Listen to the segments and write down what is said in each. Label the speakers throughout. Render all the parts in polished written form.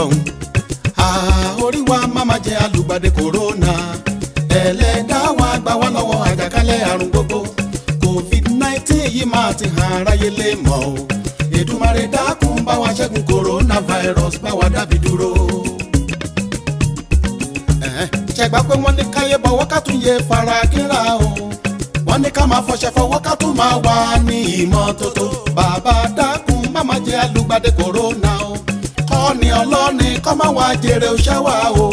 Speaker 1: ọlọ́run. Orí wa máma jẹ́ alùgbàdé kòrónà. Ẹlẹ́dàá wa gbà wá lọ́wọ́ àjàkálẹ̀ àrùn gbogbo. COVID-19 yìí máa ti hàn aráyé lè mọ̀ o. Èdùmàrè dákun bá wa ṣẹ́gun coronavirus, bá wa dábì dúró. Ṣẹ̀gbá pé wọ́n ní káyé bọ̀wọ́ ká tún yẹ fara kínra o. Wọ́n ní ká máa fọṣẹ fọwọ́ ká tún máa wà ní ìmọ́tótó. Bàbá dákun má máa jẹ́ alùgbàdé kòrónà o. Kọ́ni ọlọ́ni kọ́ máa wá jèrè òṣèwà o.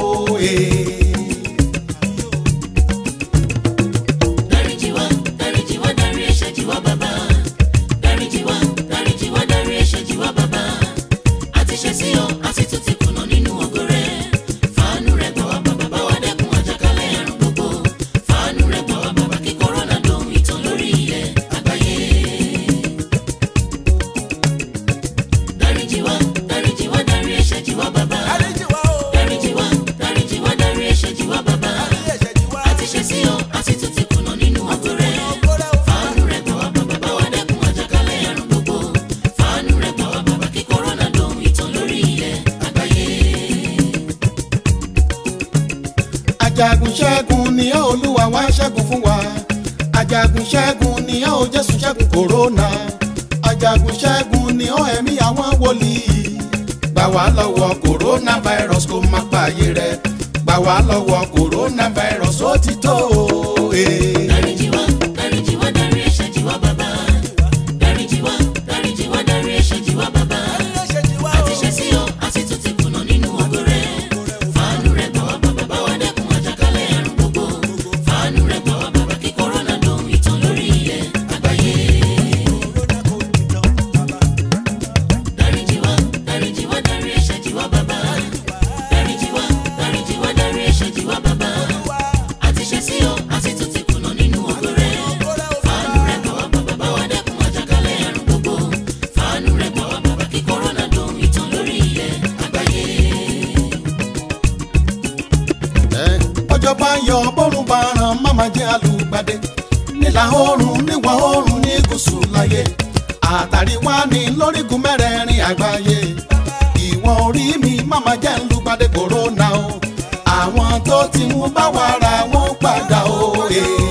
Speaker 2: Dáríjì wá, dáríjì wá, dárí ẹ̀ṣẹ̀ jì wá bàbá. Dáríjì wá, dáríjì wá, dárí ẹ̀ṣẹ̀ jì wá bàbá. A ti ṣẹ̀ sí ọ, a sì tún ti kùnà nínú ògo rẹ̀. Fàánú rẹ̀ gbà wá bàbá, bá wa dẹ́kun àjàkálẹ̀ àrùn gbogbo. Fàánú rẹ̀ gbà wá bàbá, kí kòrónà dohun ìtàn lórí ilẹ̀ àgbáyé. Dáríjì wá, dáríjì wá, dárí ẹ̀ṣẹ̀ jì wá bàbá. Dáríjì wá, dáríjì wá, dárí ẹ̀ṣẹ̀ jì wá bàbá. A ti ṣẹ̀ sí ọ, a sì tún ti kùnà nínú ògo rẹ̀. Fàánú rẹ̀ gbà wá bàbá, bá wa dẹ́kun àjàkálẹ̀ àrùn gbogbo. Fàánú rẹ̀ gbà wá bàbá, kí kòrónà dohun ìtàn lórí ilẹ̀ àgbáyé.
Speaker 1: Ajagun ṣẹ́gun ni ọ́ Olúwa wá ṣẹ́gun fún wa. Ajagun ṣẹ́gun ni ọ́ Jésù ṣẹ́gun kòrónà. Ajagun ṣẹ́gun ni ọ́ ẹ̀mí àwọn wòlíì. Gbà wá lọ́wọ́ coronavirus kó má pààyè rẹ̀. Gbà wá lọ́wọ́ coronavirus ó ti tó o.
Speaker 2: Dáríjì wá, dáríjì wá, dárí ẹ̀ṣẹ̀ jì wá bàbá. Dáríjì wá, dáríjì wá, dárí ẹ̀ṣẹ̀ jì wá bàbá. A ti ṣẹ̀ sí ọ, a sì tún ti kùnà nínú ògo rẹ̀. Fàánú rẹ̀ gbà wá bàbá, bá wa dẹ́kun àjàkálẹ̀ àrùn gbogbo. Fàánú rẹ̀ gbà wá bàbá, kí kòrónà dohun ìtàn lórí ilẹ̀ àgbáyé. Dáríjì wá, dáríjì wá, dárí ẹ̀ṣẹ̀ jì wá bàbá. Dáríjì wá, dáríjì wá, dárí ẹ̀ṣẹ̀ jì wá bàbá. A ti ṣẹ̀ sí ọ, a sì tún ti kùnà nínú ògo rẹ̀. Fàánú rẹ̀ gbà wá bàbá, bá wa dẹ́kun àjàkálẹ̀ àrùn gbogbo. Fàánú rẹ̀ gbà wá bàbá, kí kòrónà dohun ìtàn lórí ilẹ̀ àgbáyé.
Speaker 1: Ọjọ́ bá yọ bọ́rùn bá ràn máma jẹ́ alùgbàdé. Nílà oòrùn níwọ̀ oòrùn ní gúúsù láyé. Àtàrí wá ní lórígun mẹ́rẹ̀ẹ̀rin àgbáyé. Ìwọ̀n orí mi máma jẹ́ alùgbàdé kòrónà o. Àwọn tó ti mú bá wa ra wọn padà o.